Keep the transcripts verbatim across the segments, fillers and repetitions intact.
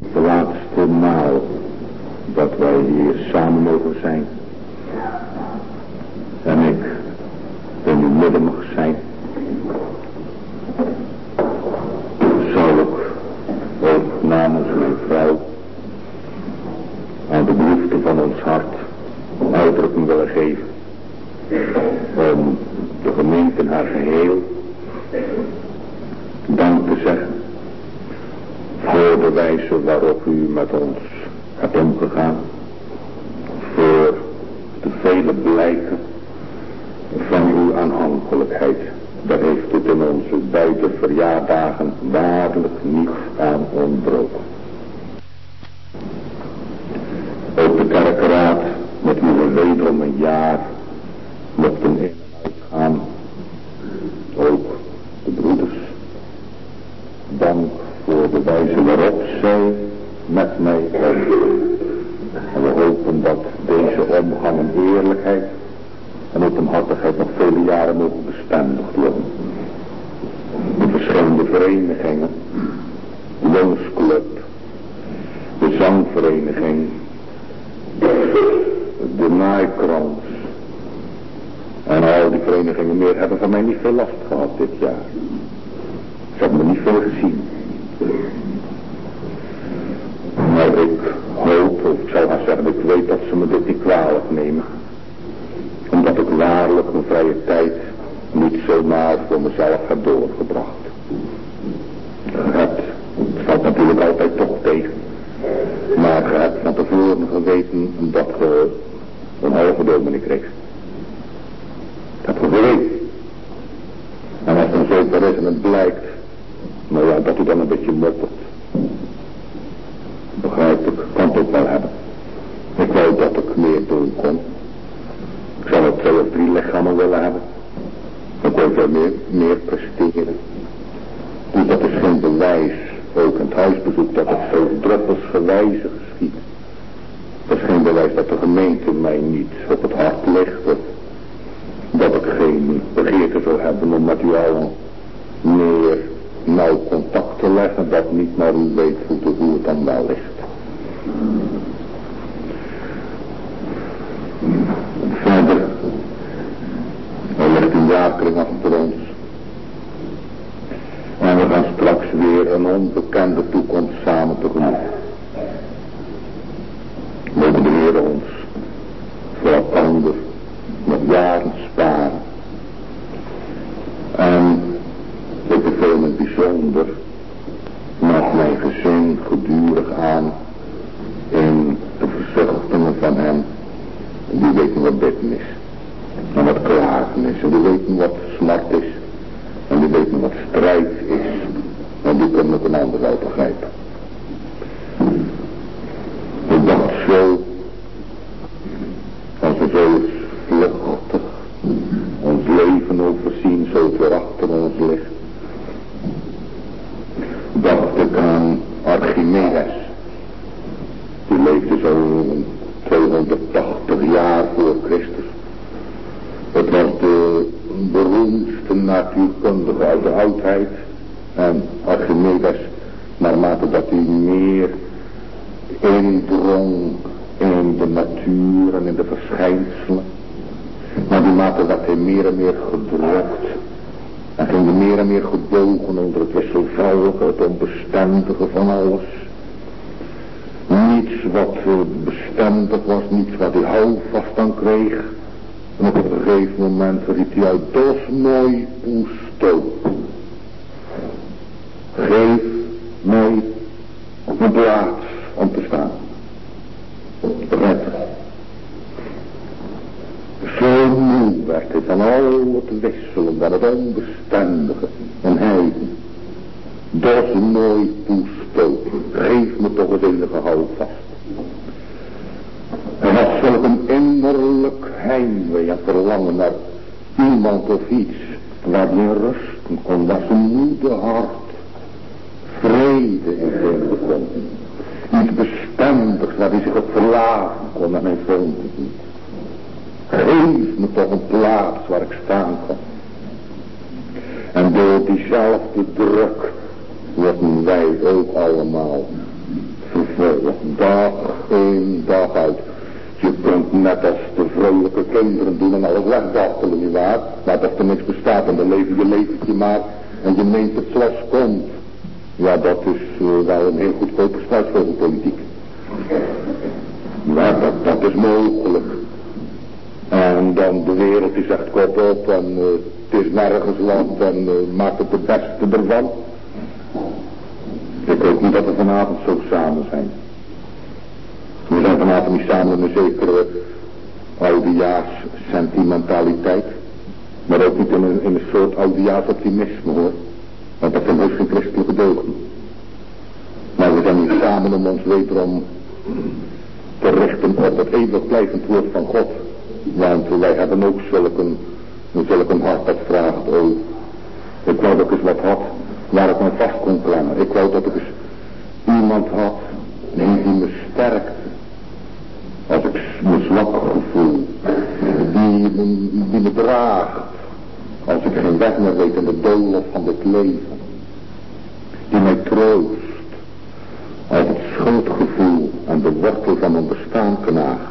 de laatste maal dat wij hier samen mogen zijn. En ik in uw midden mag zijn. Zou ik ook namens mijn vrouw aan de behoefte van ons hart uitdrukking willen geven. Om de gemeente in haar geheel dank te zeggen voor de wijze waarop u met ons hebt omgegaan. Voor de vele blijken van uw aanhankelijkheid. Daar heeft het in onze beide verjaardagen waarlijk niet aan ontbroken. Ook de kerkraad met uw wederom een jaar mochten in en uitgaan. Ook de broeders. Dank voor de wijze waarop zij met mij omgaan. En we hopen dat deze omgang en eerlijkheid en openhartigheid nog vele jaren mogen bestendigd worden. De verschillende verenigingen, de jongensclub, de zangvereniging, de naaikrans en al die verenigingen meer hebben van mij niet veel last gehad dit jaar. Ze hebben me niet veel gezien. Maar ik hoop, of ik zou maar zeggen, ik weet dat ze me dit niet kwalijk nemen. Omdat ik waarlijk mijn vrije tijd niet zomaar voor mezelf heb doorgebracht. Het valt natuurlijk altijd toch tegen. Maar je hebt van tevoren geweten dat je een halve dominee kreeg. Dat heb je geweten. En als het dan zover is en het blijkt, nou ja, dat u dan een beetje moppert. Begrijp ik, kan het ook wel hebben. Ik wou dat ik meer doen kon. Ik zou wel twee of drie lichamen willen hebben. Dan kon ik wel meer, meer presteren. Dus dat is geen bewijs, ook in het huisbezoek, dat het zo druppelsgewijze geschiet. Dat is geen bewijs dat de gemeente mij niet op het hart ligt. Of dat ik geen begeerte zou hebben om met u al meer nauw contact te leggen. Dat niet, maar u weet hoe het dan wel ligt. Verder, er ligt een jaarkring achter ons. En we gaan straks weer een onbekende toekomst samen tegemoet. Mogen de Heer ons voor elkaar nog jaren sparen. En ik beveel me bijzonder met mijn gezin gedurig aan in de verzuchtingen van hem. Die weten wat bidden is. En wat klagen is. En die weten wat smart is. En die weten wat strijd is. En die kunnen ook een ander wel begrijpen. Ik dacht zo, als we zo eens vluchtig ons leven overzien, zo het weer achter ons ligt, dacht ik aan Archimedes. Die leefde zo tweehonderdtachtig jaar voor Christus. Het was de beroemdste natuurkundige uit de oudheid. En Archimedes, naarmate dat hij meer indrong in de natuur en in de verschijnselen, maar die mate dat hij meer en meer gedrukt en ging hij meer en meer gebogen onder het wisselvallige, het onbestendige van alles. Niets wat bestendig was, niets wat hij houvast aan kreeg. En op een gegeven moment riep hij uit, dos moi pusto. Geef mij een plaats om te staan. Begrijp je? Zo moe werd hij van al het wisselen, van het onbestendige. En hij, dos moi pusto, geef me toch het enige houvast. Hij had zulk een innerlijk heimwee en verlangen naar iemand of iets waar hij in rusten kon, waar zijn moede hart vrede in vinden kon. Iets bestendigs waar hij zich op verlaten kon en hij vond het niet. Geef me toch een plaats waar ik staan kan. En door diezelfde druk worden wij ook allemaal dag in dag uit. Je kunt net als de vrolijke kinderen doen en alles wegdachtelen, nietwaar? Maar dat er niks bestaat en dan leven je leventje maar en je neemt het zoals komt. Ja, dat is uh, wel een heel goedkope struisvogelpolitiek. Ja, dat, dat is mogelijk. En dan de wereld die zegt kop op en uh, het is nergens wat en uh, maakt het het beste ervan. Ik weet niet dat we vanavond zo samen zijn. We zijn vanavond niet samen in een zekere oudejaars sentimentaliteit. Maar ook niet in een, in een soort oudejaars optimisme hoor. Want dat zijn heus geen christelijke deugden. Maar we zijn hier samen om ons wederom te richten op het eeuwig blijvend woord van God. Want wij hebben ook zulke, zulke hart dat vraagt, oh, ik wou dat ik eens wat had waar ik me vast kon klemmen. Ik wou dat ik eens iemand had die, die me sterkte. Als ik me zwak gevoel, die, die me draagt. Als ik geen weg meer weet in de doolhof van dit leven. Die mij troost. Als het schuldgevoel aan de wortel van mijn bestaan knaagt.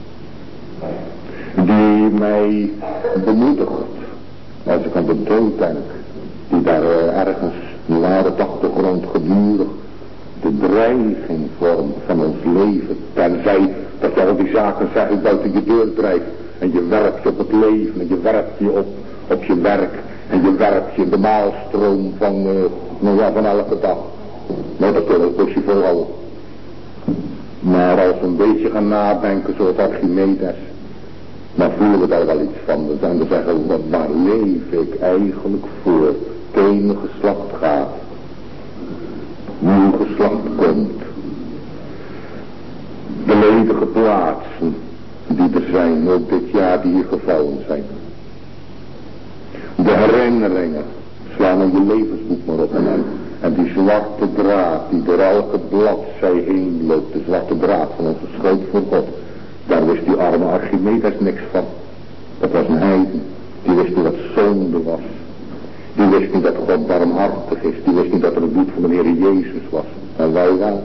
Die mij bemoedigt. Als ik aan de dood denk. Die daar uh, ergens naar de achtergrond gedurig de dreiging vormt van ons leven. Tenzij dat je al die zaken zeggen buiten je deur drijft. En je werpt je op het leven. En je werpt je op, op je werk. En je werpt je in de maalstroom van, uh, nou ja, van elke dag. Nou, dat kun je ook je volhouden. Maar als we een beetje gaan nadenken zoals Archimedes. Dan voelen we daar wel iets van. En dan zeggen we, waar leef ik eigenlijk voor? Het ene geslacht gaat. Nieuw geslacht komt. De ledige plaatsen die er zijn, ook dit jaar die hier gevallen zijn. De herinneringen slaan in je levensboek maar op en uit. En die zwarte draad die door elke bladzij heen loopt, de zwarte draad van onze schoot voor God. Daar wist die arme Archimedes niks van. Dat was een heiden. Die wist niet wat zonde was. Die wist niet dat God barmhartig is. Die wist niet dat er een bloed van de Heer Jezus was. En wij wel.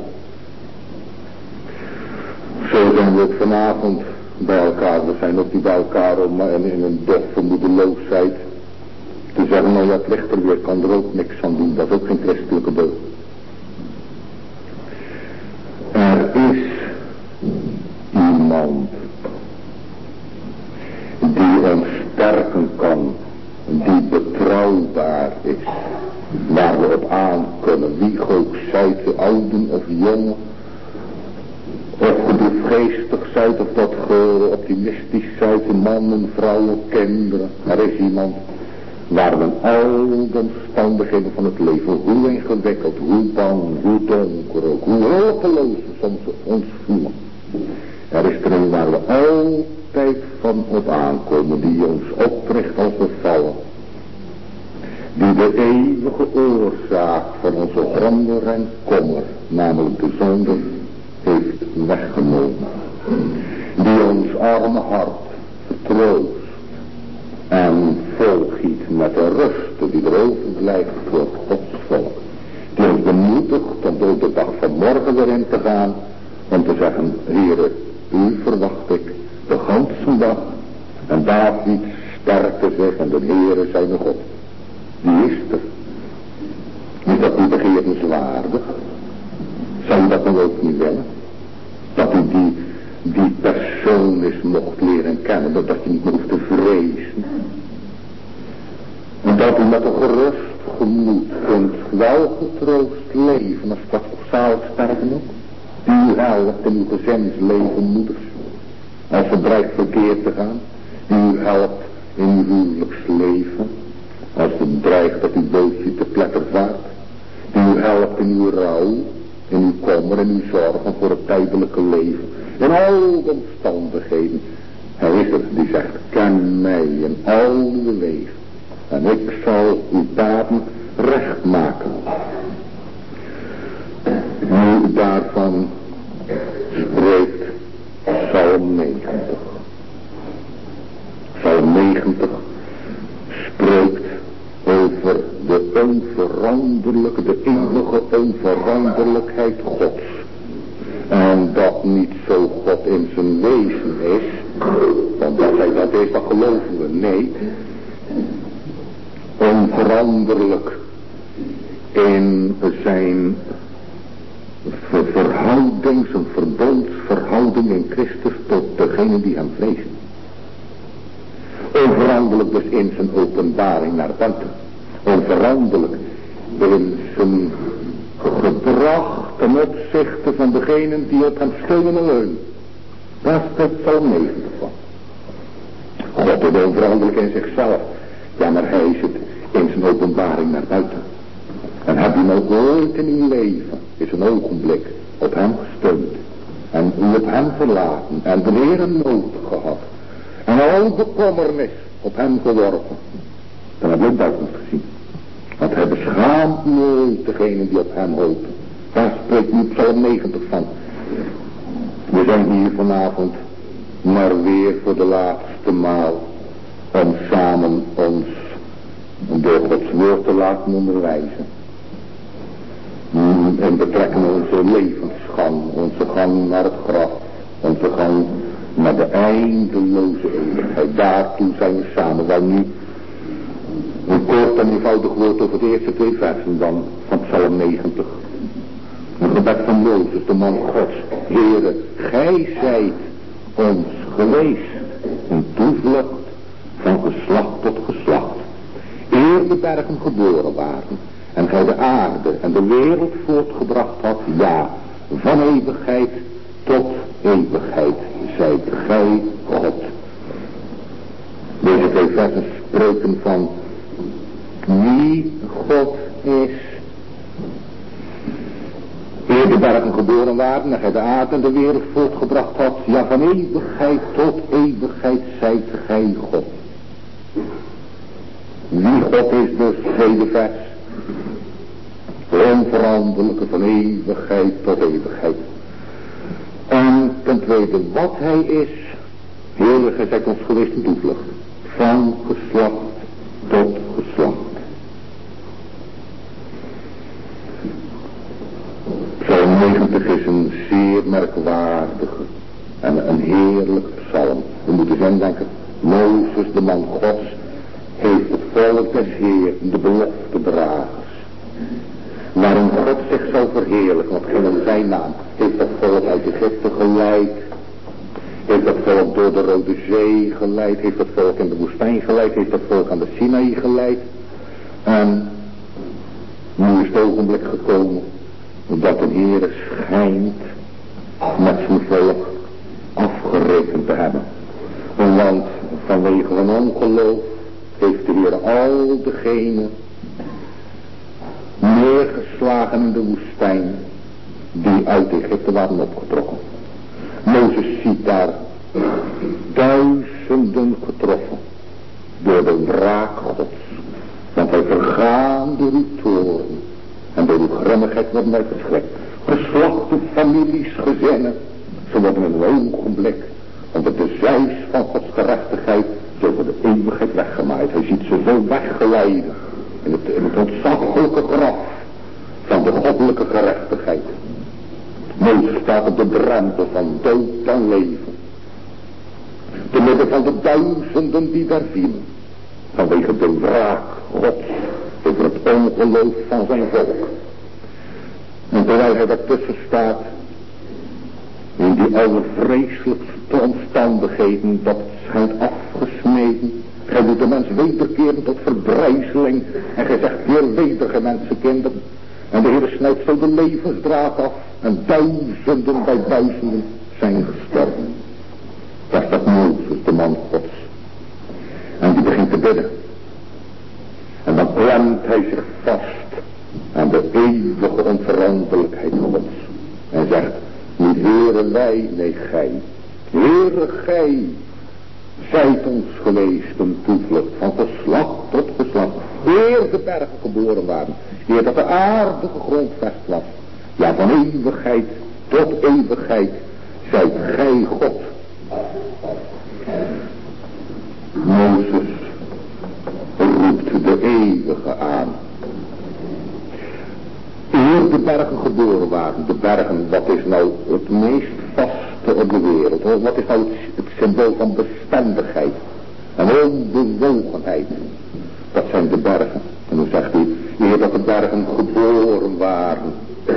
Zo zijn we ook vanavond bij elkaar. We zijn ook niet bij elkaar om in, in een doffe moedeloosheid te zeggen, nou ja, het ligt er weer, kan er ook niks aan doen. Dat is ook geen christelijke deugd. Er is iemand die ons sterken kan, die betrouwbaar is, waar we op aan kunnen, wie ook zijt, de ouden of jongen, of je droefgeestig zijt, of dat je optimistisch zijt, mannen, vrouwen, kinderen. Er is iemand waar we al de omstandigheden van het leven, hoe ingewikkeld, hoe bang, hoe donker ook, hoe hulpeloos we soms ons voelen. Er is er een waar we altijd van op aankomen, die ons opricht als we vallen. Die de eeuwige oorzaak van onze wonder en kommer, namelijk de zonde, heeft weggenomen. Die ons arme hart vertroost en volgiet met de rust die er overblijft voor Gods volk. Die ons bemoedigt om door de dag van morgen weer in te gaan, om te zeggen, Heere, u verwacht ik de ganse dag. En David sterkte zich en de Heere zijn God. Die is er. Is dat niet begeerenswaardig? Zou u dat dan ook niet willen? Dat u die, die persoon is mocht leren kennen, dat je niet meer hoeft te vrezen. En dat u met een gerust gemoed kunt wel getroost leven als dat op zaal sterven ook. Die u helpt in uw gezinsleven, moeders. Als het dreigt verkeerd te gaan. Die u helpt in uw huwelijksleven. Als het dreigt dat uw bootje te pletter vaart. Die u helpt in uw rouw. In uw kommer en uw zorgen voor het tijdelijke leven. In al de omstandigheden. Hij is het die zegt, ken mij in al uw wegen. En ik zal uw daden recht maken. Nu daarvan spreekt Psalm negentig. Psalm negentig spreekt over de onveranderlijke, de eeuwige onveranderlijkheid Gods. En En dat niet zo God in zijn wezen is. Want dat hij dat is, dat geloven we. Nee. Onveranderlijk in zijn verhouding, zijn verbondsverhouding in Christus tot degenen die hem vrezen. Onveranderlijk dus in zijn openbaring naar buiten. Onveranderlijk in zijn gedrag ten opzichte van degenen die op hem steunen en leunen. Daar spreekt Psalm negentig van. God is onveranderlijk in zichzelf. Ja, maar hij is het in zijn openbaring naar buiten. En heb je nou ooit in uw leven, is een ogenblik, op hem gesteund. En u op hem verlaten. En de Heer een nood gehad. En al bekommernis op hem geworpen. Dan heb je ook buiten gezien. Want hij beschaamt nooit degenen die op hem hopen. Daar spreekt nu Psalm negentig van. We zijn hier vanavond maar weer voor de laatste maal om samen ons door Gods woord te laten onderwijzen. En betrekken onze levensgang, onze gang naar het graf, onze gang naar de eindeloze eeuwigheid. Daartoe zijn we samen. Wel nu een kort en eenvoudig woord over de eerste twee versen dan van Psalm negentig. Een gebed van Mozes, de man Gods. Heere, gij zijt ons geweest een toevlucht van geslacht tot geslacht. Eer de bergen geboren waren en gij de aarde en de wereld voortgebracht had, ja, van eeuwigheid tot eeuwigheid zijt gij God. Deze twee versen spreken van wie God is. Eer de bergen geboren waren en gij de aarde en de wereld voortgebracht had, ja, van eeuwigheid tot eeuwigheid zijt gij God. Wie God is dus, tweede vers. Onveranderlijke van eeuwigheid tot eeuwigheid. En ten tweede, wat hij is. Heer, gij zijt ons geweest een toevlucht. Van geslacht tot geslacht. Psalm negentig is een zeer merkwaardige en een heerlijk psalm. We moeten eens denken, Mozes, de man Gods, heeft het volk des Heer, de beloftedragers, waarin God zich zou verheerlijken, want ging om zijn naam, heeft dat volk uit Egypte geleid, heeft dat volk door de Rode Zee geleid, heeft dat volk in de woestijn geleid, heeft dat volk aan de Sinaï geleid. En nu is het ogenblik gekomen dat de Heer schijnt met zijn volk afgerekend te hebben. Want vanwege een ongeloof heeft de Heer al degenen neergeslagen in de woestijn die uit Egypte waren opgetrokken. Mozes ziet daar duizenden getroffen door de wraak Gods. Want hij vergaan door uw toorn en door uw grimmigheid worden wij verschrikt. Geslachten, families, gezinnen, ze worden in een ogenblik onder de zeis van Gods gerechtigheid zo voor de eeuwigheid weggemaaid. Hij ziet ze zo weggeleiden in het, in het ontzaglijke graf van de goddelijke gerechtigheid. Mozes staat op de drempel van dood en leven. Te midden van de duizenden die daar vielen. Vanwege de wraak Gods over het ongeloof van zijn volk. En terwijl hij daartussen staat, in die allervreselijkste omstandigheden, dat schijnt afgesneden. Gij doet de mens wederkeren tot verbrijzeling. En gij zegt, Heer, wederige mensenkinderen. En de Heer snijdt zo de levensdraad af. En duizenden bij duizenden zijn gestorven. Daar staat Mozes, de man Gods. En die begint te bidden. En dan klemt hij zich vast aan de eeuwige onveranderlijkheid Gods. En zegt, niet Heere wij, nee gij. Heere gij, zijt ons geweest een toevlucht van geslacht tot geslacht. Eer de bergen geboren waren. Eer dat de aarde gegrondvest was. Ja, van eeuwigheid tot eeuwigheid zijt gij God. Mozes roept de eeuwige aan. Eer de bergen geboren waren. De bergen, wat is nou het meest vaste op de wereld? Hoor? Wat is nou het, het symbool van bestendigheid en onbewogenheid? Dat zijn de bergen. En dan zegt hij, eer dat de bergen geboren waren.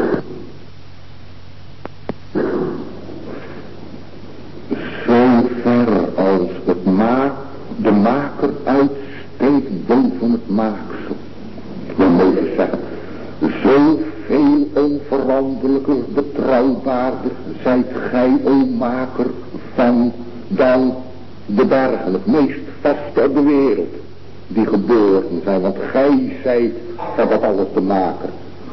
Zo ver als het maak, de maker uitsteekt boven het maaksel. Dan moet je zeggen, zoveel onveranderlijker, betrouwbaarder zijt gij, o maker, van dan de bergen, het meest vaste op de wereld, die geboren zijn. Want gij zijt van dat alles de maker.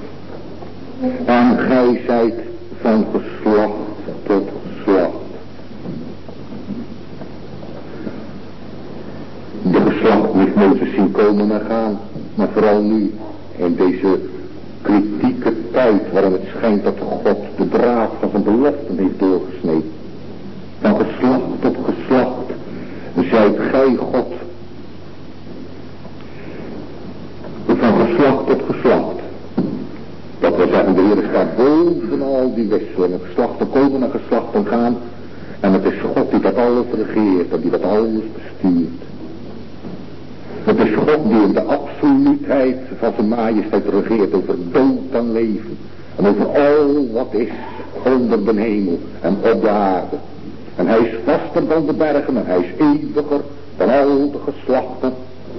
En gij zijt van geslacht tot geslacht. De geslacht heeft Mozes zien komen en gaan. Maar vooral nu, in deze kritieke tijd, waarin het schijnt dat God de draad van zijn beloften heeft doorgesneden. Van geslacht tot geslacht zijt gij God. Van geslacht tot geslacht. Dat wil zeggen, de Heer staat boven al die wisselingen. Geslachten komen en geslachten gaan. En het is God die dat alles regeert en die dat alles bestuurt. Het is God die in de absoluutheid van zijn majesteit regeert over dood en leven. En over al wat is onder de hemel en op de aarde. En hij is vaster dan de bergen en hij is eeuwiger dan al de geslachten.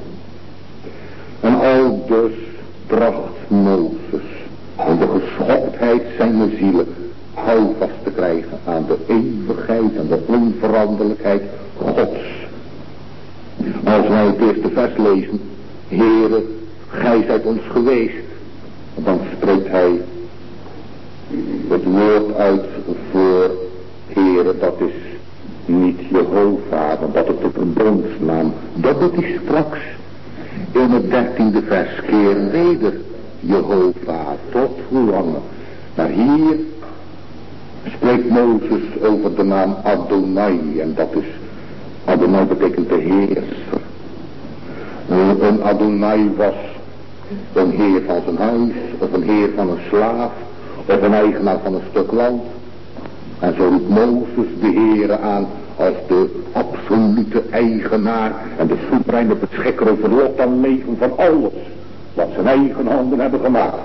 En al dus bracht Mozes om de geschoktheid zijn zielen houvast te krijgen aan de eeuwigheid en de onveranderlijkheid Gods. Als wij het eerste vers lezen, Heere, gij zijt ons geweest, dan spreekt hij het woord uit voor Heere, dat is niet Jehovah, want dat is de verbondsnaam. Dat doet hij straks in het dertiende vers, keer weder Jehovah, tot hoe lang. Maar hier spreekt Mozes over de naam Adonai, en dat is, Adonai betekent de heerser. Een Adonai was een heer van zijn huis, of een heer van een slaaf, of een eigenaar van een stuk land. En zo roept Mozes de Heere aan als de absolute eigenaar en de soevereine beschikker over lot en leven van alles wat zijn eigen handen hebben gemaakt.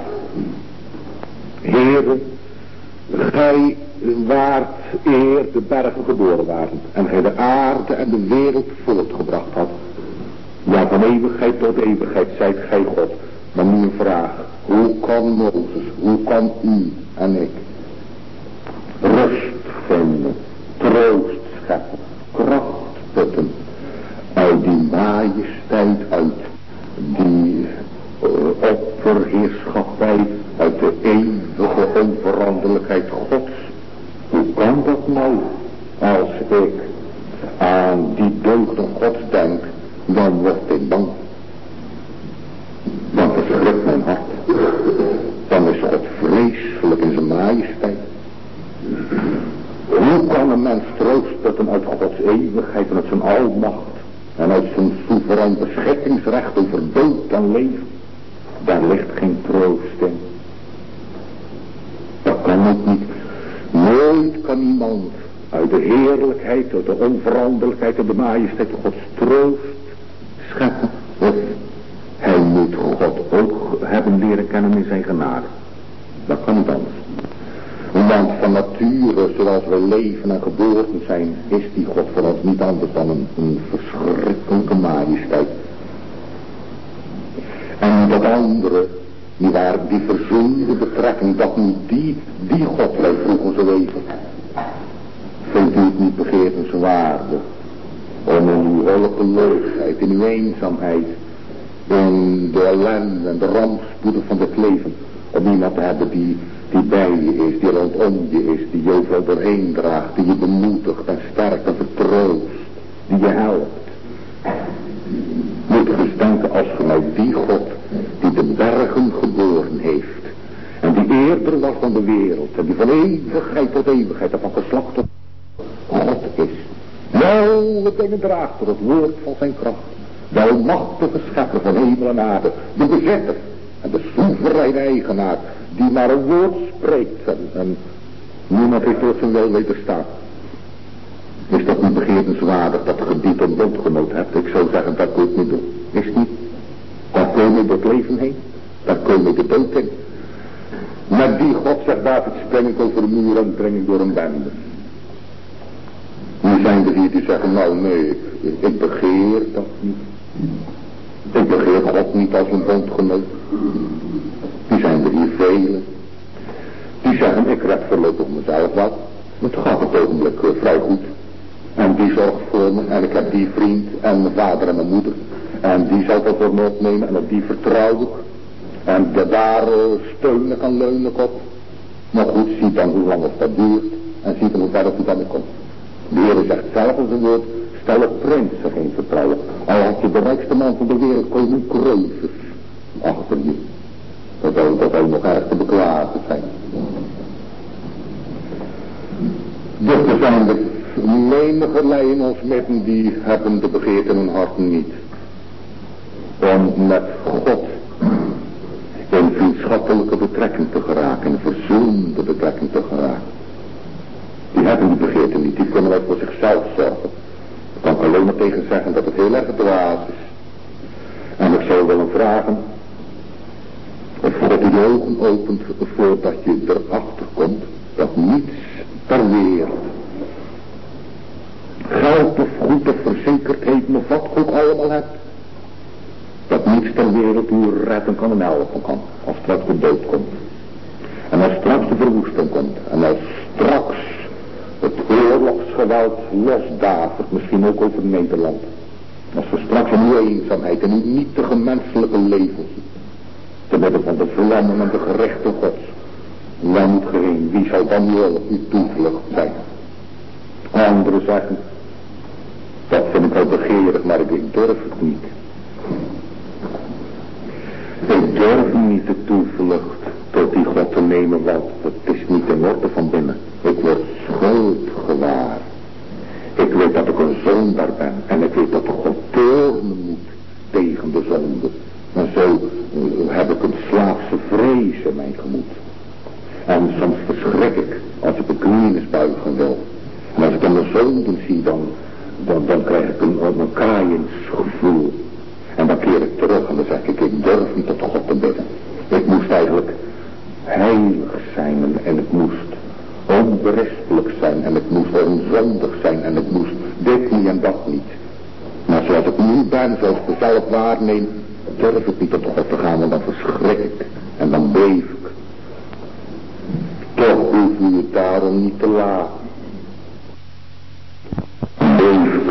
Heere, gij waart eer de bergen geboren waren en gij de aarde en de wereld voortgebracht had. Ja, van eeuwigheid tot eeuwigheid zijt gij God. Maar nu een vraag, hoe kan Mozes, hoe kan u en ik rust vinden, troost scheppen, kracht putten uit die majesteit, uit die uh, opperheerschappij, uit de eeuwige onveranderlijkheid Gods? Hoe kan dat nou? Als ik aan die deugden Gods denk, dan word ik bang. Dan verschrikt mijn hart. Dan is God vreselijk in zijn majesteit. Hoe kan een mens troost putten uit Gods eeuwigheid en uit zijn almacht en uit zijn soeverein beschikkingsrecht over dood en leven? Daar ligt geen troost in. Dat kan ook niet. Nooit kan iemand uit de heerlijkheid, uit de onveranderlijkheid en de majesteit Gods troost scheppen. Of hij moet God ook hebben leren kennen in zijn genade. Dat kan niet anders. Want van nature, zoals wij leven en geboren zijn, is die God voor ons niet anders dan een, een verschrikkelijke majesteit. En dat andere, die, waar, die verzoende betrekking, dat nu die, die God wij vroegen zo even. Vindt u het niet begeerenswaardig om in uw hulpeloosheid, in uw eenzaamheid, in de ellende en de rampspoeden van het leven, om iemand te hebben die, die bij je is, die rondom je is, die je overal doorheen draagt, die je bemoedigt en sterkt en vertroost, die je helpt. Moet je dus denken als vanuit die God die de bergen geboren heeft en die eerder was dan de wereld en die van eeuwigheid tot eeuwigheid en van geslacht tot God is. Alle dingen draagt door het woord van zijn kracht. De almachtige schepper van hemel en aarde, de bezetter en de soevereine eigenaar, die maar een woord spreekt en, en niemand heeft door zijn wel weten staan. Is dat niet begeerenswaardig dat je die tot bondgenoot hebt? Ik zou zeggen, dat kun je het niet doen. Is het niet? Daar kun je door het leven heen. Daar kun je de dood in. Met die God, zegt David, spring ik over de muur en breng ik door een bende. Nu zijn er hier die zeggen, nou nee, ik, ik begeer dat niet. Ik begeer God niet als een bondgenoot. Die zijn er hier velen. Die zeggen, ik red voorlopig mezelf wat. Het gaat op het ogenblik uh, vrij goed. En die zorgt voor me. En ik heb die vriend en mijn vader en mijn moeder. En die zal dat voor me opnemen. En op die vertrouw ik. En de, daar uh, steun ik en leun ik op. Maar goed, zie dan hoe lang of dat duurt. En zie dan hoe ver het dan komt. De Heer zegt zelf in zijn woord. Stel op prinsen geen vertrouwen. Al had je de rijkste man van de wereld komen kreuzers achter je. Dat zou, dat zou nog erg te beklagen zijn. Dus er zijn er menigerlei in ons midden die hebben de begeerte in hun harten niet. Om met God in vriendschappelijke betrekking te geraken, in verzoende betrekking te geraken. Die hebben die begeerte niet, die kunnen wel voor zichzelf zorgen. Ik kan alleen maar tegen zeggen dat het heel erg dwaas is. En ik zou willen vragen of God je ogen opent voordat je erachter komt dat niets ter wereld, geld of goed of verzekerdheid of wat ook allemaal hebt, dat niets ter wereld u redden kan en helpen kan, als straks de dood komt. En als straks de verwoesting komt, en als straks het oorlogsgeweld losdavert, misschien ook over Nederland. Als we straks in uw eenzaamheid en uw nietige menselijke leven zien, te midden van de vlammen en de gerechten Gods. Waar moet ge heen? Wie zal dan uw, uw toevlucht zijn? Anderen zeggen, dat vind ik wel begeerig, maar ik durf het niet. Ik durf niet de toevlucht tot die God te nemen, want het is niet in orde van binnen. Ik word schuld gewaar. Ik weet dat ik een zondaar ben en ik weet dat God toornen moet tegen de zonde. En zo uh, heb ik een slaafse vrees in mijn gemoed. En soms verschrik ik als ik een knieën eens buigen wil. En als ik dan mijn zonden zie, dan, dan, dan krijg ik een, een kraaiensgevoel. En dan keer ik terug en dan zeg ik, ik durf niet tot God te bidden. Ik moest eigenlijk heilig zijn en, en ik moest onberispelijk zijn en ik moest onzondig zijn en ik moest dit niet en dat niet. Maar zoals ik nu ben, zoals ik mezelf waarneem, durf ik niet tot God te gaan, want dan verschrik ik en dan beef ik. Toch hoef u het daarom niet te laten. Beef ik.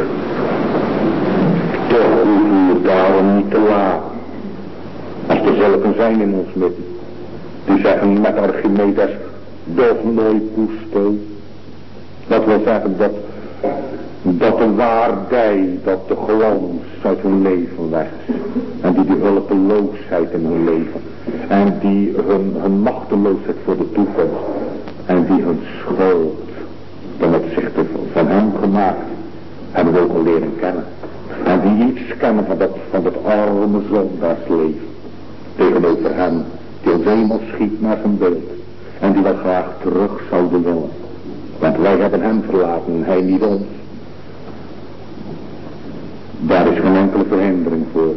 Toch hoef u het daarom niet te laten. Als er zulken zijn in ons midden, die zeggen met Archimedes, dof nooit poesto. Dat wil zeggen dat, dat de waardij, dat de glans uit hun leven weg is. En die die hulpeloosheid in hun leven. En die hun, hun machteloosheid voor de toekomst. En die hun schuld ten opzichte van hem gemaakt hebben we ook al leren kennen. En die iets kennen van dat, van dat arme zondaarsleven. Tegenover hem die ons eenmaal schiet naar zijn beeld. En die wel graag terug zouden willen. Want wij hebben hem verlaten en hij niet ons. Daar is geen enkele verhindering voor.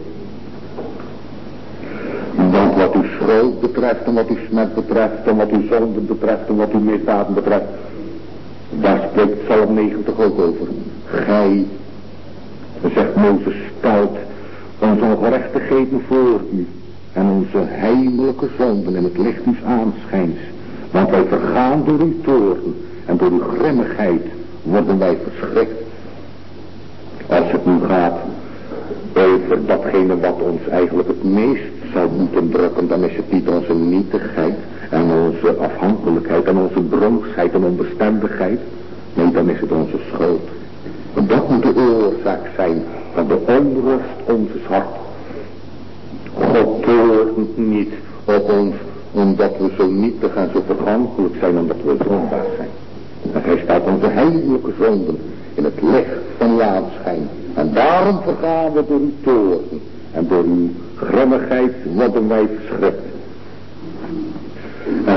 Want wat uw schuld betreft en wat uw smet betreft en wat uw zonden betreft en wat uw misdaden betreft, daar spreekt Psalm negentig ook over. Gij, zegt Mozes, stelt onze ongerechtigheden voor u en onze heimelijke zonden in het licht uws aanschijns. Want wij vergaan door uw toorn en door uw grimmigheid worden wij verschrikt. Als het nu gaat over datgene wat ons eigenlijk het meest zou moeten drukken, dan is het niet onze nietigheid en onze afhankelijkheid en onze broosheid en onbestendigheid. Nee, dan is het onze schuld. En dat moet de oorzaak zijn van de onrust onzes hart. God toornt niet op ons omdat we zo nietig en zo vergankelijk zijn, omdat we zondaar zijn. En hij staat onze heimelijke zonden in het licht van uw aanschijn. En daarom vergaan we door uw toorn. En door uw grimmigheid worden wij verschrikt.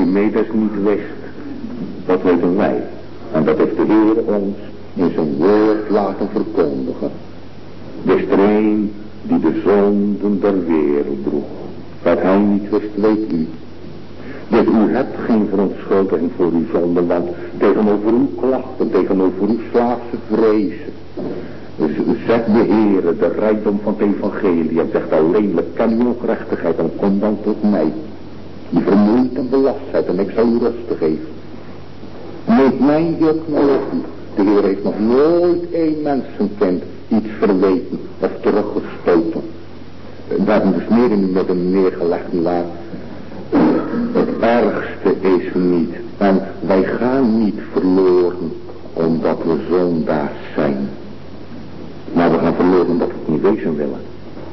Archimedes niet wist, dat weten wij. En dat heeft de Heer ons in zijn woord laten verkondigen. Wist er een die de zonden der wereld droeg. Wat hij niet wist, weet u. Dus u hebt geen verontschuldiging voor uw zonden, want tegenover uw klachten, tegenover uw slaafse vrezen, dus zegt de Heer de rijkdom van het evangelie en zegt alleenlijk, ken uw ongerechtigheid en kom dan tot mij. Die vermoeid en belast zijt en ik zal u rust geven. Neemt mijn juk nou op u. De Heer heeft nog nooit één mensenkind iets verweten of teruggestoten. We hebben dus meer in uw midden neergelegd, nietwaar? Het ergste is niet, en wij gaan niet verloren omdat we zondaars zijn. Maar we gaan verloren omdat we het niet wezen willen.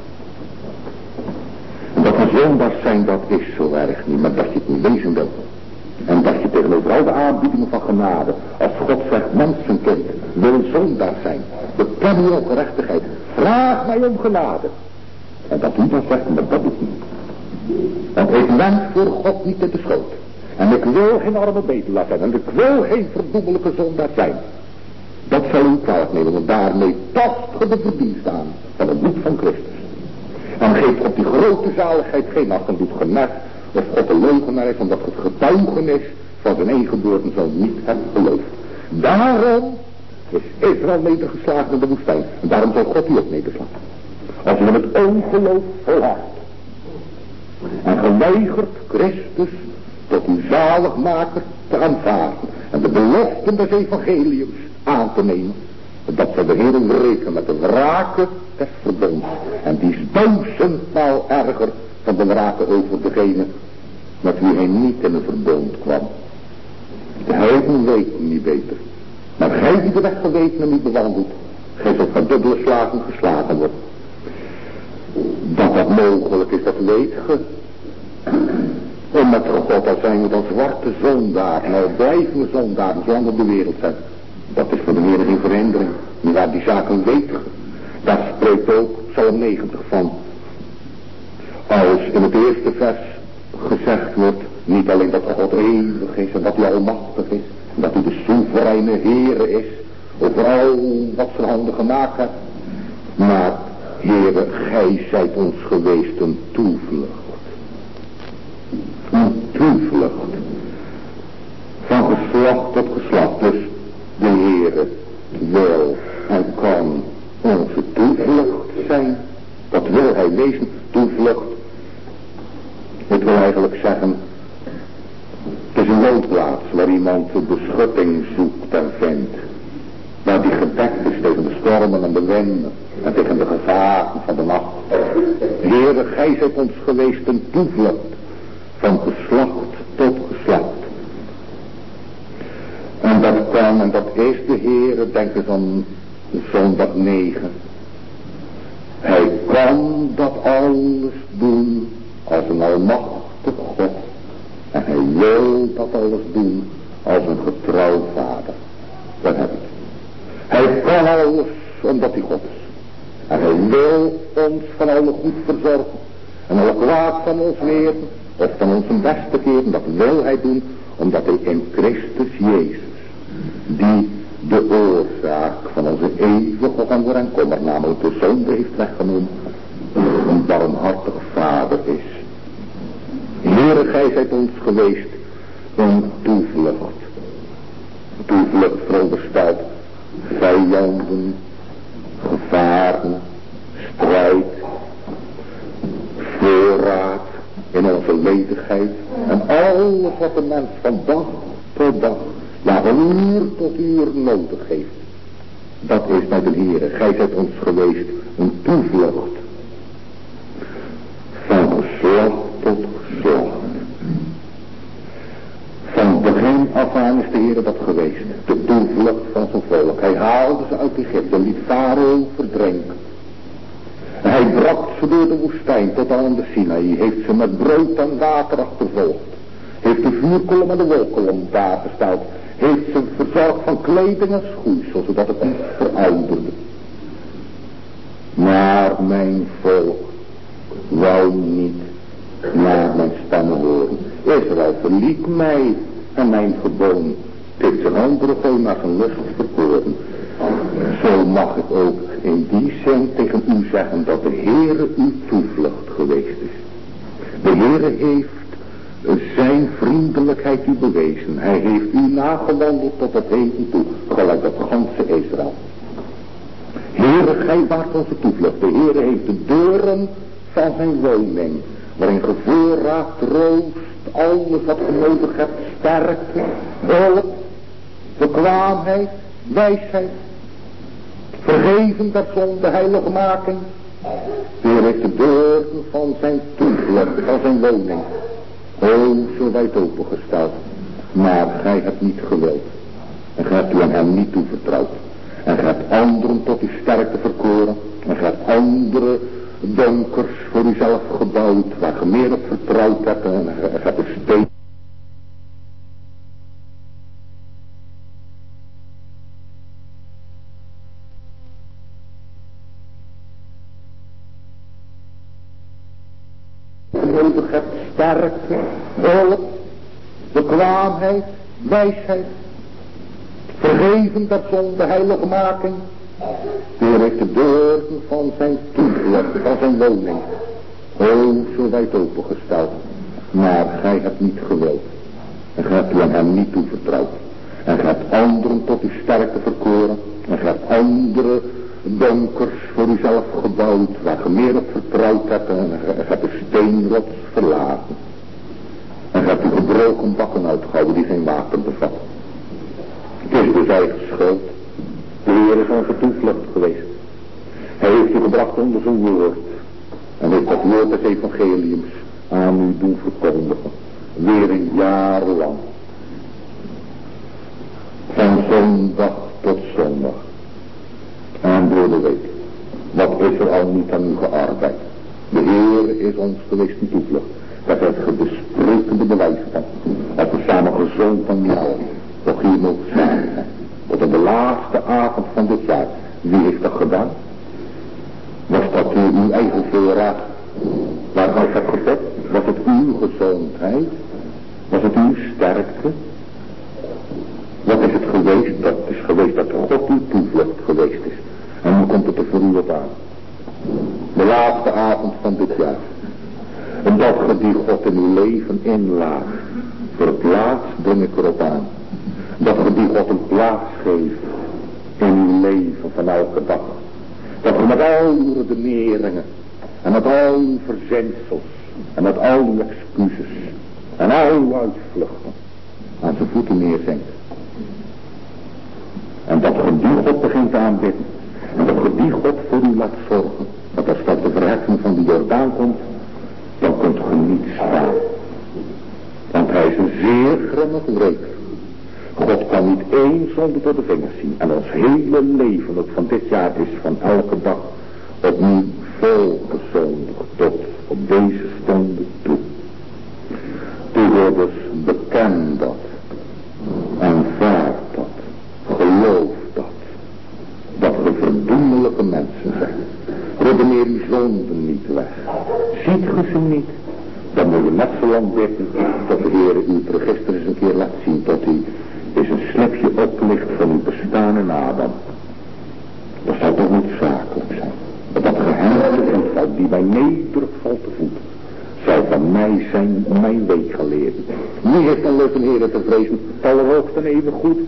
En dat we zondaars zijn, dat is zo erg niet, maar dat je het niet wezen wil. En dat je tegenover al de aanbiedingen van genade, als God zegt, mensenkind, wil zondaar zijn, beken uw ongerechtigheid, vraag mij om genade. En dat u dan zegt, maar dat doe ik niet. Want ik wens voor God niet in de schoot. En ik wil geen arme bedelaar zijn. En ik wil geen verdoemelijke zondaar zijn. Dat zal u kwalijk nemen. Want daarmee tast ge de verdienst aan van het bloed van Christus. En geeft op die grote zaligheid geen acht. En doet genet of God een leugenaar is. Omdat het getuigenis van zijn ingeboorte zoon niet hebt geloofd. Daarom is Israël nedergeslagen in de woestijn. En daarom zal God u ook nederslaan. Als u met het ongeloof volhardt. En geweigerd Christus tot uw zaligmaker te aanvaarden. En de beloften des evangeliums aan te nemen. Dat zal de Heer rekenen met de wraken des verbonds. En die is duizendmaal erger dan de wraken over degene met wie hij niet in een verbond kwam. De heiden weten niet beter. Maar gij die de weg geweten en niet bewandelt. Gij zult van dubbele slagen geslagen worden. Dat dat mogelijk is, dat weet ge. En met God, al zijn we dan zwarte zondaar, nou blijven we zondaar, zolang we op de wereld zijn. Dat is voor de Heer geen verandering. Maar waar die zaken weten, daar spreekt ook Psalm negentig van. Als in het eerste vers gezegd wordt, niet alleen dat God eeuwig is en dat hij almachtig is, en dat hij de soevereine Heer is, over al wat zijn handen gemaakt heeft, maar Heere, gij zijt ons geweest een toevlucht. Een toevlucht. Van geslacht tot geslacht. Dus de Heere wil en kan onze toevlucht zijn. Dat wil hij wezen, toevlucht. Ik wil eigenlijk zeggen, het is een woonplaats waar iemand beschutting zoekt en vindt. Waar die gedekt is tegen de stormen en de winden en tegen de gevaren van de nacht. Heere, gij zijt ons geweest een toevlucht van geslacht tot geslacht. En dat kan, en dat is de Heere, denk eens aan zondag negen. Hij kan dat alles doen als een almachtige God. En hij wil dat alles doen als een getrouw vader. Dat heb ik. Hij kan alles omdat hij God is. En hij wil ons van alle goed verzorgen. En alle kwaad van ons leren. Of van ons een beste keren. Dat wil hij doen omdat hij in Christus Jezus, die de oorzaak van onze eeuwige honger en kommer, namelijk de zonde heeft weggenomen, een barmhartige vader is. Heere, gij zijt ons geweest een toevlucht. Toevlucht veronderstelt vijanden, gevaren, strijd, voorraad in onze ledigheid en alles wat de mens van dag tot dag, ja van uur tot uur nodig heeft. Dat is bij de Heere. Gij zijt ons geweest een toevlucht van geslacht tot geslacht. Van begin af aan is de Heere dat geweest. De toevlucht van zijn volk. Hij haalde ze uit Egypte en liet Farao verdrinken. En hij bracht ze door de woestijn tot aan de Sinaï. Heeft ze met brood en water achtervolgd. Heeft de vuurkolom en de wolkolom daargesteld. Heeft ze verzorgd van kleding en schoeisel, zodat het niet verouderde. Maar mijn volk wou niet naar mijn stem horen. Israël verliet mij en mijn geboon. Het heeft zijn andere gewoon naar zijn lust verkoren. Zo mag ik ook in die zin tegen u zeggen dat de Heere uw toevlucht geweest is. De Heere heeft zijn vriendelijkheid u bewezen. Hij heeft u nagewandeld tot het heden toe, gelijk dat ganse Israël. Heere, gij waart onze toevlucht. De Heere heeft de deuren van zijn woning, waarin gevoorraad, troost, alles wat je nodig hebt, sterkte, hulp, bekwaamheid, wijsheid, vergeven der zonde, heiligmaking. De Heer heeft de deuren van zijn toevlucht, van zijn woning, o, zo wijd opengesteld. Maar gij hebt niet gewild. En gij hebt u aan hem niet toevertrouwd. En gij hebt anderen tot uw sterkte verkoren. En gij hebt andere donkers voor uzelf gebouwd, waar ge meer op vertrouwd hebt. En gij hebt een steen. Nodig hebt sterkte, hulp, bekwaamheid, wijsheid, vergeven der zonde, heiligmaking. De Heer heeft de deuren van zijn toevlucht, van zijn woning, o, zo wijd opengesteld. Maar gij hebt niet gewild. En gij hebt u aan hem niet toevertrouwd. En gij hebt anderen tot uw sterkte verkoren. En gij hebt andere donkers voor uzelf gebouwd, waar ge meer op vertrouwd hebt. En gij hebt de steenrots verlaten. En gij hebt uw gebroken bakken uitgehouden die geen water bevatten. Het is dus eigen schuld. De Heer is onze toevlucht geweest. Hij heeft u gebracht onder zijn woord. En heeft dat woord des evangeliums aan u doen verkondigen. Weer een jaar lang. Van zondag tot zondag. En door de week. Wat is er al niet aan u gearbeid? De Heer is ons geweest een toevlucht. Daar zijn ge besprekende bewijs van. Dat we samen gezond van jou toch hier mogen zijn. Tot op de laatste avond van dit jaar. Wie heeft dat gedaan? Was dat uh, uw eigen voorraad? Waar was dat gezet? Was het uw gezondheid? Was het uw sterkte? Wat is het geweest? Dat is geweest dat God uw toevlucht geweest is. En nu komt het er voor u op aan. De laatste avond van dit jaar. En dat ge die God in uw leven inlaat. Voor het laatst breng ik erop aan. Dat ge die God een plaats geeft in uw leven van elke dag. Dat ge met al uw redeneringen en met al uw verzinsels en met al uw excuses en al uw uitvluchten aan zijn voeten neerzinkt. En dat ge die God begint te aanbidden. En dat ge die God voor u laat zorgen. Dat als dat de verheffing van de Jordaan komt, dan kunt ge niet staan. Want hij is een zeer grimmig wreker. God kan niet één zonde door de vingers zien. En ons hele leven, ook van dit jaar, is van elke dag opnieuw vol gezondigd tot op deze stunde toe. Toehoorders, beken dat. Aanvaard dat. Geloof dat. Dat we verdoemelijke mensen zijn. Redeneer uw zonden niet weg. Ziet ge ze niet? Dan moet je net zo lang bidden tot de Heer u het register eens een keer laat zien. Tot hij is een slepje oplicht van uw bestaan in Adam. Dat zou toch noodzakelijk zijn. Dat dat geheimste voetval die mij nederig valt te voeten. Zou van mij zijn mijn week geleerd. Wie heeft dan lust een Heer te vrezen? Het allerhoogste en even goed.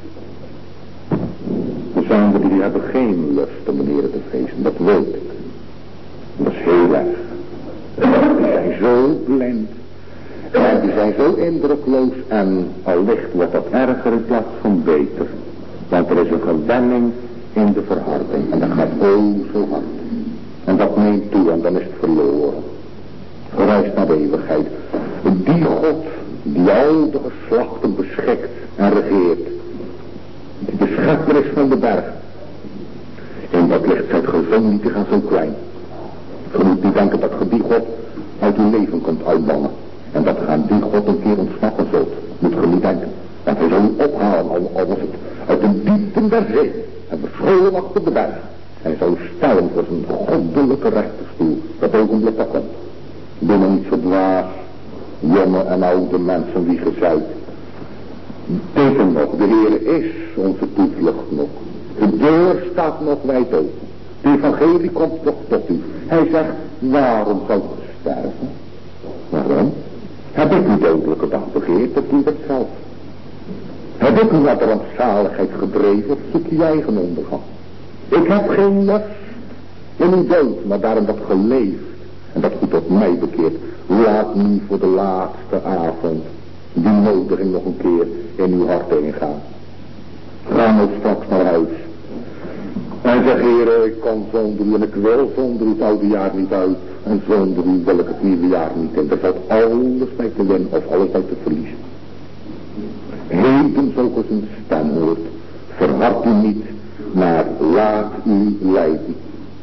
Er zijn er die hebben geen lust om een Heer te vrezen. Dat weet ik. Dat is heel erg. Die zijn zo blind. En die zijn zo indrukloos. En allicht wordt dat erger in plaats van beter. Want er is een gewenning in de verharding. En dat gaat oh zo hard. En dat neemt toe en dan is het verloren. Gereisd naar de eeuwigheid. Die God die al de geslachten beschikt en regeert. Die de schepper is van de berg. In dat licht zijt ge zo nietig en zo klein. Je moet niet denken dat je die God uit uw leven kunt uitbannen. En dat je aan die God een keer ontsnappen zult. Moet je niet denken. Want hij zal u ophalen, al, al was het uit de diepten der zee. En verscholen achter de berg. Hij zal u stellen voor zijn goddelijke rechterstoel. Dat ogenblik dat komt. Doe maar niet zo dwaas. jonge en oude mensen die gezuid. Teken nog, de Heer is onze toevlucht nog. De deur staat nog wijd open. De evangelie komt nog tot u. Hij zegt, waarom zou ik sterven? Waarom? Heb ik uw dodelijke dag begeerd of doe ik het zelf? Heb ik u naar de rampzaligheid gedreven of zoek je eigen ondergang? Ik heb geen lust in uw dood, maar daarom dat geleefd en dat u tot mij bekeert. Laat nu voor de laatste avond die nodiging nog een keer in uw hart ingaan. Ga nou straks naar huis. En zeg, Heer, ik kan zonder u en ik wil zonder u het oude jaar niet uit. En zonder u wil ik het nieuwe jaar niet in. Er valt alles bij te winnen of alles bij te verliezen. Heden zo als een stem hoort. Verhard u niet, maar laat u leiden.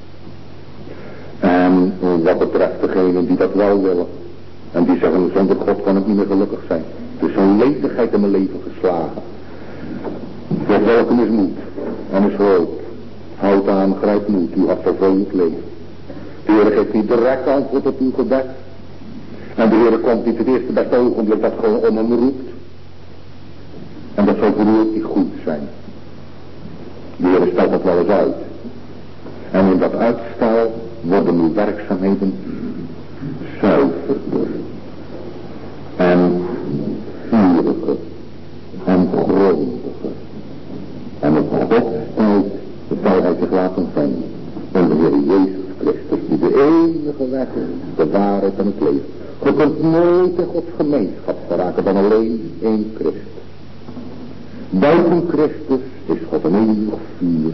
En wat betreft degenen die dat wel willen. En die zeggen, zonder God kan ik niet meer gelukkig zijn. Het is zo'n ledigheid in mijn leven geslagen. Voor welke is moed en is hoop. Houd aan, grijp moed, u had vervuld leven. De Heer geeft niet direct antwoord op uw gebed. En de Heer komt niet het eerste beste ogenblik dat gewoon om hem roept. En dat zal voor u ook niet goed zijn. De Heer stelt dat wel eens uit. En in dat uitstel worden uw werkzaamheden zuiverder. En vuriger. En grondiger. En op Gods tijd zal hij zich laten vinden. In de Heer Jezus Christus, die de enige weg is, de waarheid en het leven. Je kunt nooit in Gods gemeenschap geraken dan alleen in Christus. Buiten Christus is God een eeuwig vuur.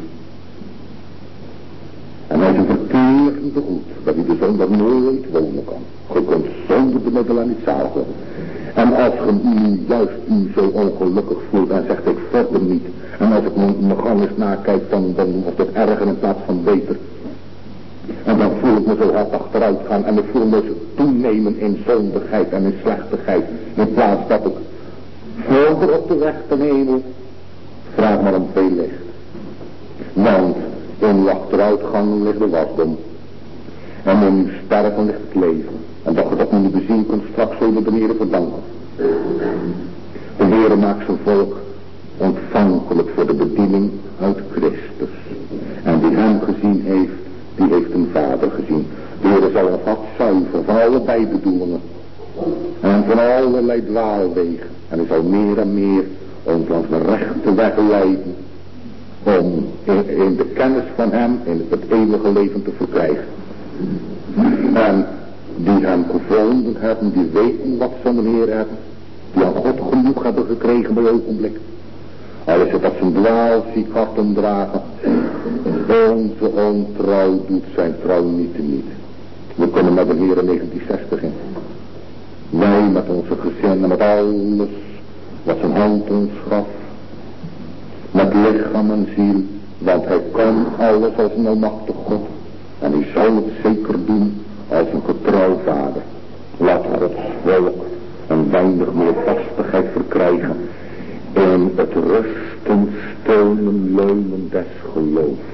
En hij is een verterende goed, dat hij de zondag nooit wonen kan. Je kunt zonder de middelen niet zalig worden. En als je u, juist u zo ongelukkig voelt en zegt ik verder niet. En als ik mijn gang eens nakijk, dan, dan wordt het erger in plaats van beter. En dan voel ik me zo hard achteruit gaan en ik voel me toenemen in zondigheid en in slechtigheid. In plaats dat ik verder op de weg ten hemel, vraag maar om veel licht. Want in uw achteruitgang ligt de wasdom. En in uw sterven ligt het leven. En dat je dat niet bezien kunt, straks zullen de Heer verdanken. De Heer maakt zijn volk ontvankelijk voor de bediening uit Christus. En die hem gezien heeft, die heeft een vader gezien. De Heer zal een vat zuiveren van alle bijbedoelingen. En van allerlei dwaalwegen. En hij zal meer en meer ons langs de rechte weg leiden. Om in, in de kennis van hem, in het eeuwige leven te verkrijgen. En die hem gevonden hebben, die weten wat ze aan de Heer hebben. Die aan God genoeg hebben gekregen bij ogenblik. Al is het dat zijn dwaalziek hart omdragen. Onze ontrouw doet zijn trouw niet te niet. We kunnen met de Heer in negentien zestig in. Wij met onze gezinnen, met alles wat zijn hand ons gaf. Met lichaam en ziel. Want hij kan alles als een almachtig God. En hij zal het zeker doen als een getrouw vader. Laat Gods volk een weinig meer vastigheid verkrijgen. In het rusten, steunen, leunen des geloofs.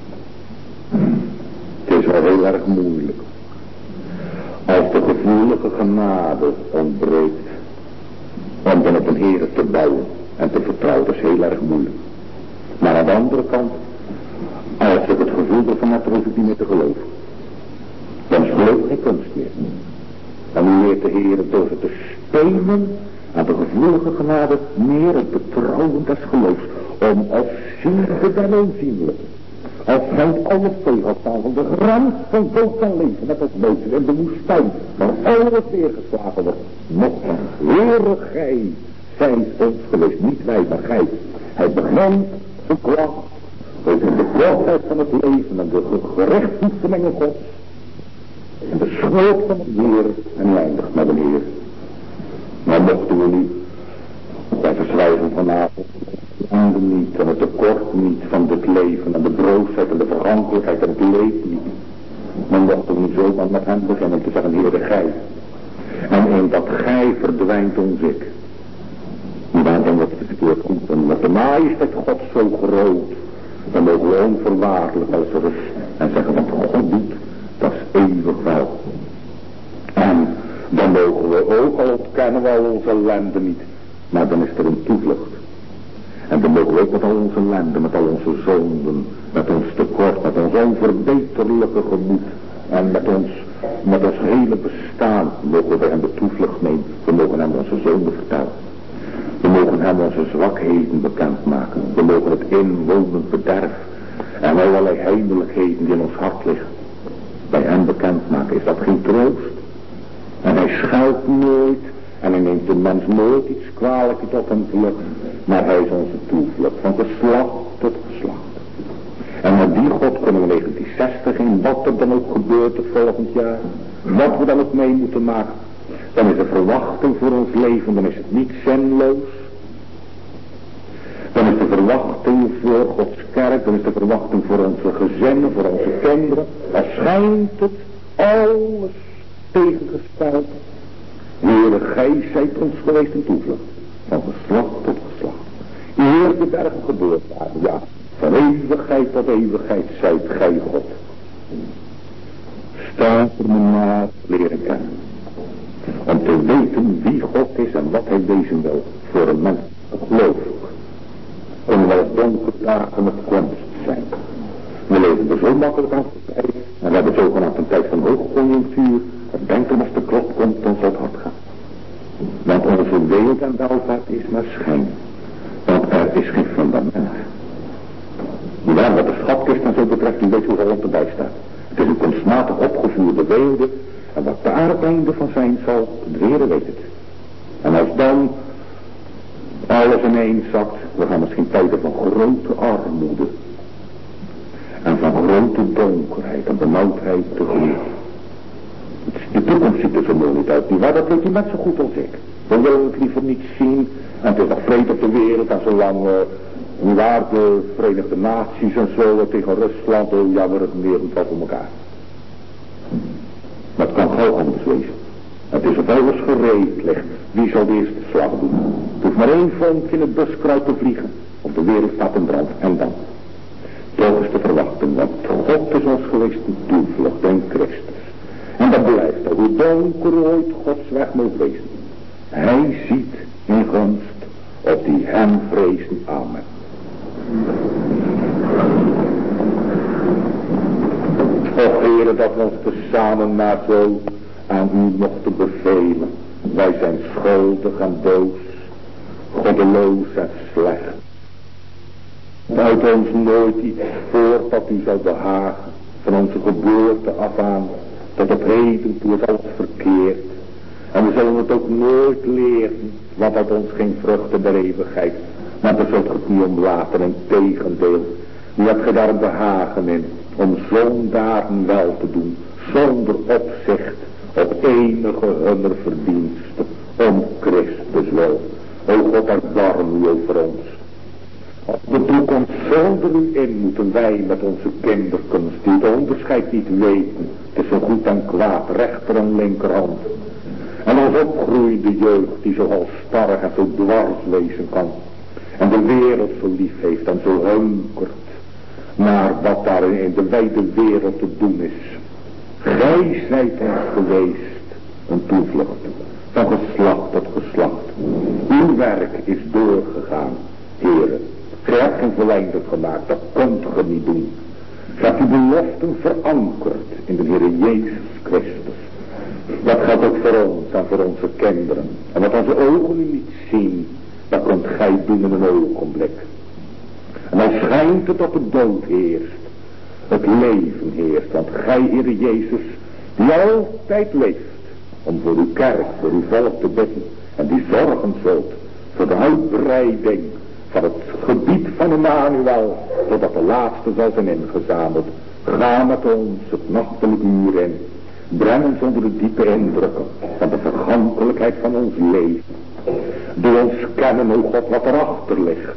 Het is wel heel erg moeilijk. Als de gevoelige genade ontbreekt. Om dan op een Heer te bouwen en te vertrouwen. Dat is heel erg moeilijk. Maar aan de andere kant. Als ik het gevoel ervan heb, dan hoef ik niet meer te geloven. Dan is geloof geen kunst meer. En nu leert de Heer door het te stenen aan de gevoelige genade meer het betrouwen des geloofs. Om als ziende den onzienlijke. Als houdt alles tegen staan van de grens van dood en leven. Net als Mozes in de woestijn. Waar alles neergeslagen wordt. Nog een Heere gij zijt ons geweest. Niet wij, maar gij. Hij begint zijn klacht. Over de kortheid van het leven en de gerechtsoefeningen Gods. En de schuld van het Heer en hij eindigt met een Heer. Maar mochten we nu bij verzwijgen vanavond de niet en het tekort niet van dit leven en de broosheid en de vergankelijkheid en het leed niet. Dan mochten we nu zomaar met hem beginnen te zeggen, Heer de gij. En in dat gij verdwijnt ons ik. Maar dan wordt het verkeerd komt en wordt de majesteit God zo groot. Dan mogen we onvoorwaardelijk als rust en zeggen wat God doet, dat is eeuwig wel. En Dan mogen we ook, al ontkennen we al onze ellende niet, maar dan is er een toevlucht. En dan mogen we ook met al onze ellende, met al onze zonden, met ons tekort, met ons onverbeterlijke gemoed en met ons, met ons hele bestaan, mogen we hem de toevlucht nemen. We mogen hem onze zonden vertellen. We mogen hem onze zwakheden bekendmaken. We mogen het inwonend bederf en allerlei heimelijkheden die in ons hart liggen bij hem bekendmaken. Is dat geen troost? En hij schuilt nooit en hij neemt de mens nooit iets kwalijk tot een vlucht, maar hij is onze toevlucht van geslacht tot geslacht. En met die God kunnen we negentien zestig in, wat er dan ook gebeurt het volgend jaar, wat we dan ook mee moeten maken. Dan is er verwachting voor ons leven, dan is het niet zinloos. Dan is de verwachting voor Gods kerk, dan is de verwachting voor onze gezinnen, voor onze kinderen. Dan schijnt het alles tegengesteld. Heere, gij zijt ons geweest in toevlucht, van geslacht tot geslacht. Eer de bergen geboord waren, ja, van eeuwigheid tot eeuwigheid zijt gij God. Staat er me na leren kennen, om te weten wie God is en wat hij wezen wil voor een mens gelovig. Om wel donkere dagen met komst zijn. We leven er zo makkelijk aan voorbij en we hebben zogenaamd een tijd van hoogconjunctuur. Het denken als de klok komt, dan zal het hard gaan. Want onze wereld en welvaart is maar schijn. Want er is geen fundament. Ja, wat de schatkist en zo betreft, u weet hoe Holland erbij staat. Het is een kunstmatig opgevoerde weelde. En wat daar het einde van zijn zal, de Heere weet het. En als dan alles ineens zakt, we gaan misschien tijden van grote armoede. En van grote donkerheid en benauwdheid tegemoet. De toekomst ziet er zo mooi niet uit. Maar dat weet u net zo goed als ik. We willen het liever niet zien. En het is nog vrede op de wereld. En zolang uh, waar de Verenigde Naties en zo tegen Rusland. Oh ja, we het meer niet wel voor elkaar. Maar het kan gauw anders wezen. Het is of alles gereed ligt. Wie zal de eerste slag doen? Het hoeft maar één vonkje in het buskruid te vliegen. Of de wereld staat in brand. En dan? Toch is te verwachten. Want God is ons geweest een toevlucht in Christus. En dat blijft al hoe donker ooit Gods weg moet wezen. Hij ziet in gunst op die hem vrezen. Amen. Och Heere, dat we ons tezamen maar zo aan u mochten bevelen. Wij zijn schuldig en boos, goddeloos en slecht. Uit ons nooit iets voort dat u zou behagen, van onze geboorte af aan. Tot op heden toe is alles verkeerd. En we zullen het ook nooit leren, want uit ons geen vruchten der eeuwigheid. Maar daar zult het niet om laten, in tegendeel. Nu hebt ge daar een behagen in, om zondaren wel te doen, zonder opzicht op enige hunner verdiensten, om Christus wil. O God, erbarm u over ons. Op de toekomst zonder u in moeten wij met onze kinderkunst, die het onderscheid niet weten, tussen goed en kwaad, rechter en linkerhand. En ons opgroeiende jeugd, die zo halstarrig en zo dwars wezen kan. En de wereld zo lief heeft en zo hunkert naar wat daar in de wijde wereld te doen is. Gij zijt ons geweest een toevlucht, van geslacht tot geslacht. Uw werk is doorgegaan, Heere. Gij hebt geen volledig gemaakt, dat kunt ge niet doen. Gij hebt uw beloften verankerd in de Heere Jezus Christus. Dat geldt ook voor ons en voor onze kinderen. En wat onze ogen nu niet zien, dat kunt gij doen in een ogenblik. En dan schijnt het dat de dood heerst, het leven heerst. Want gij, Heere Jezus, die altijd leeft, om voor uw kerk, voor uw volk te bidden. En die zorgen zult voor de uitbreiding van het gebied van Emmanuel, totdat de laatste zal zijn ingezameld. Ga met ons het nachtelijke uur in. Breng ons onder de diepe indrukken van de vergankelijkheid van ons leven. Doe ons kennen, o God, wat erachter ligt.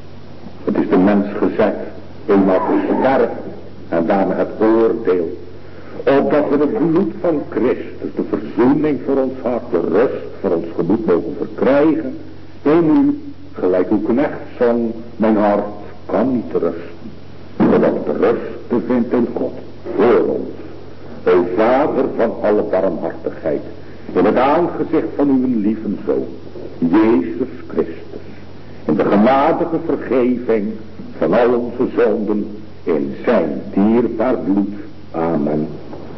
Het is de mens gezet, eenmaal te sterven en daarna het oordeel. Opdat we het bloed van Christus, de verzoening voor ons hart, de rust voor ons gemoed mogen verkrijgen. In u, gelijk uw knecht zong, mijn hart kan niet rusten. Zodat de rust te vindt in God, voor ons. O Vader van alle barmhartigheid, in het aangezicht van uw lieve Zoon, Jezus Christus, in de genadige vergeving van al onze zonden, in zijn dierbaar bloed. Amen.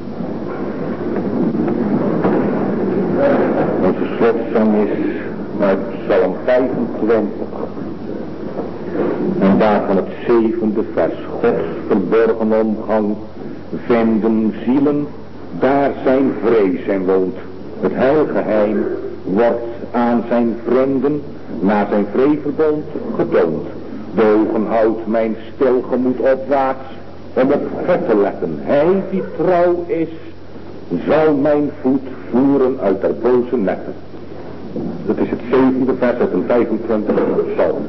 Onze slotzang is uit Psalm vijfentwintig. En daarvan het zevende vers. Gods verborgen omgang vinden zielen, daar zijn vrees in woont. Het heilgeheim wordt aan zijn vrienden na zijn vreeverbond getoond. De ogen houdt mijn stil gemoed opwaarts om op God te letten. Hij die trouw is, zal mijn voet voeren uit der boze netten. Dat is het zevende vers uit een vijfentwintigste psalm.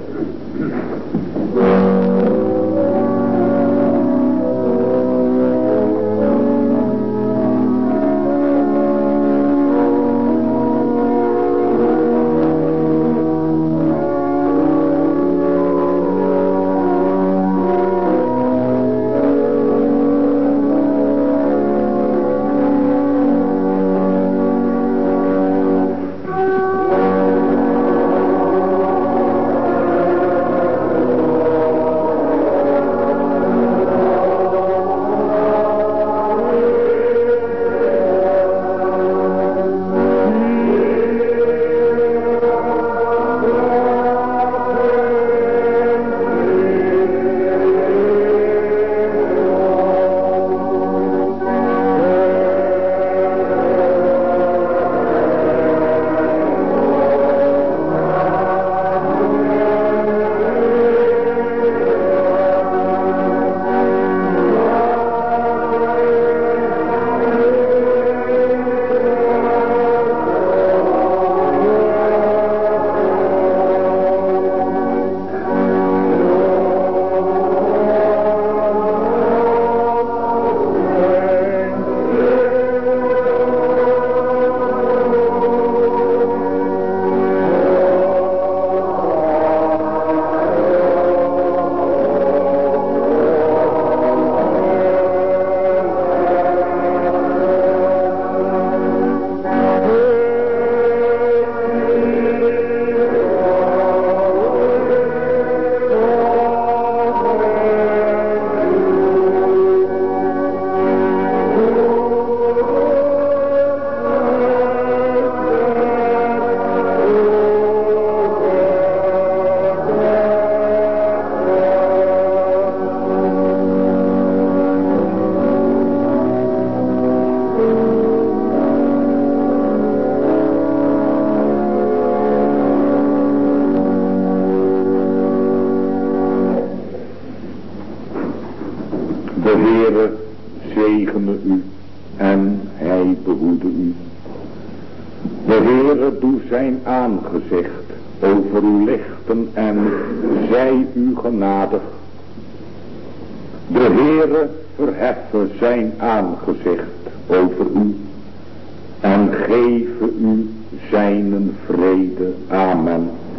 Zijn aangezicht over u lichten en zij u genadig. De Heere verheffen zijn aangezicht over u en geven u zijnen vrede. Amen.